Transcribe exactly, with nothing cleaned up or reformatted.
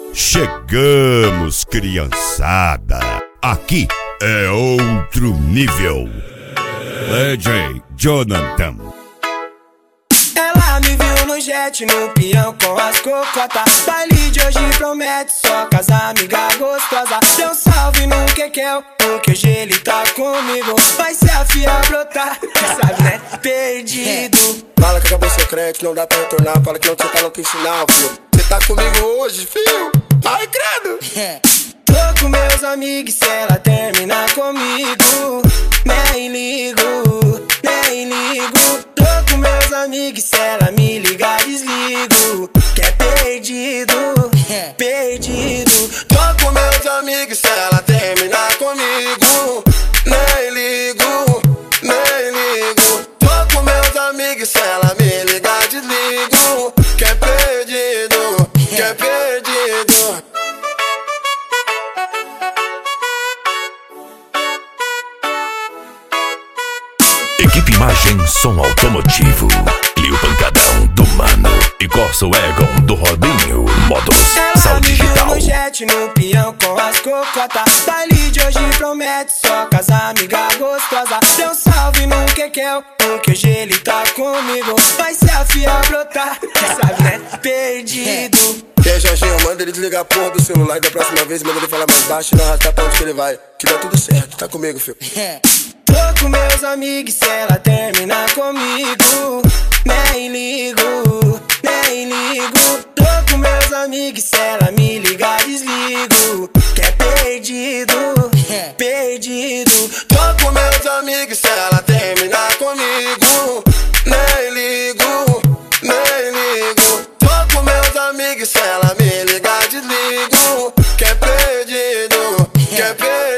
Chegamos, criançada. Aqui é outro nível. D J Jonathan. Ela me viu no jet, no peão com as cocotas. Baile de hoje promete só com as amigas gostosas. Deu salve no Kekel, porque hoje ele tá comigo. Vai ser a fia brotar, sabe né? Perdido. Fala que acabou seu crédito, não dá pra retornar. Fala que não, você tá não tem sinal, fio. Você tá comigo hoje, fio. Ai, credo. Tô com meus amigos, se ela terminar comigo, nem ligo, nem ligo. Tô com meus amigos, se ela me ligar, desligo. Que é perdido, perdido. Tô com meus amigos, se ela terminar comigo, nem ligo, nem ligo. Tô com meus amigos, se ela me ligar, desligo. Que é perdido, que é perdido. Equipe Imagem Som Automotivo, Clio Pancadão do Mano e Corsa Wagon do Robinho. Modos Sal Digital. No jet, no peão com as cocotas. Baile de hoje promete só com as amigas gostosas. Deu salve no Kekel, porque hoje ele tá comigo. Vai ser a fia brotar, sabe né? Perdido. E aí, Jorginho, manda ele desligar a porra do celular. E da próxima vez manda ele falar mais baixo e não arrastar pra onde que ele vai. Que dá tudo certo, tá comigo, filho. Tô com meus amigos, se ela terminar comigo, nem ligo, nem ligo. Tô com meus amigos, se ela me ligar, desligo. Que é perdido, perdido. Tô com meus amigos, se ela terminar comigo, nem ligo, nem ligo. Tô com meus amigos, se ela me ligar, desligo. Que é perdido, que é perdido.